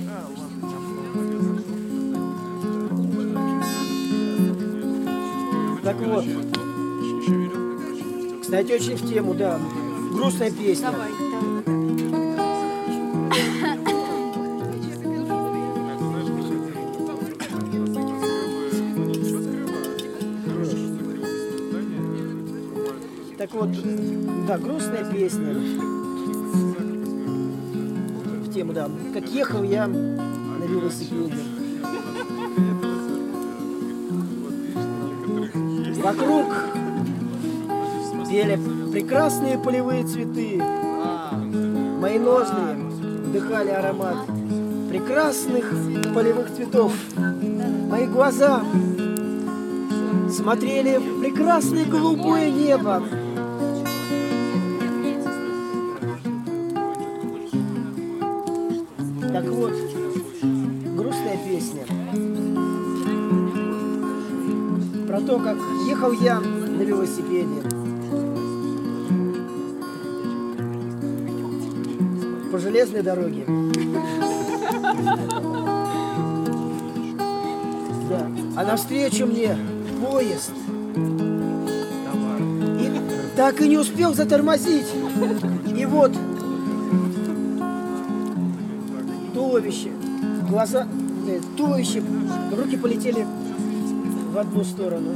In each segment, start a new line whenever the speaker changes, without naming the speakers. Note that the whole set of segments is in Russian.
Так вот. Кстати, очень в тему, да. Грустная песня.
Давай, да.
Так вот, да, грустная песня. В тему, да. Как ехал я на велосипеде. Вокруг пели прекрасные полевые цветы. Мои ноздри вдыхали аромат прекрасных полевых цветов. Мои глаза смотрели в прекрасное голубое небо. Так вот, грустная песня про то, как ехал я на велосипеде по железной дороге. Да. А навстречу мне поезд. И так и не успел затормозить. И вот туловище, глаза, туловище, руки полетели в одну сторону.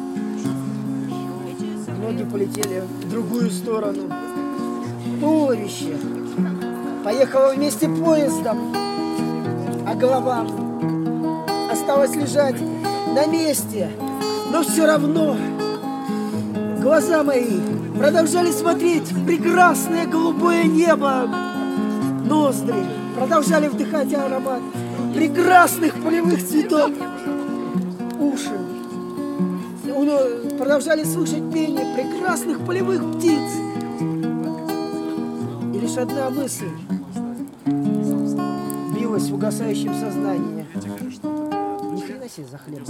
Ноги полетели в другую сторону. Туловище поехало вместе поездом, а голова осталась лежать на месте. Но все равно глаза мои продолжали смотреть в прекрасное голубое небо. Ноздри продолжали вдыхать аромат прекрасных полевых цветов. Уши продолжали слышать пение прекрасных полевых птиц. И лишь одна мысль билась в угасающем сознании. Ни хрена себе за хлеб.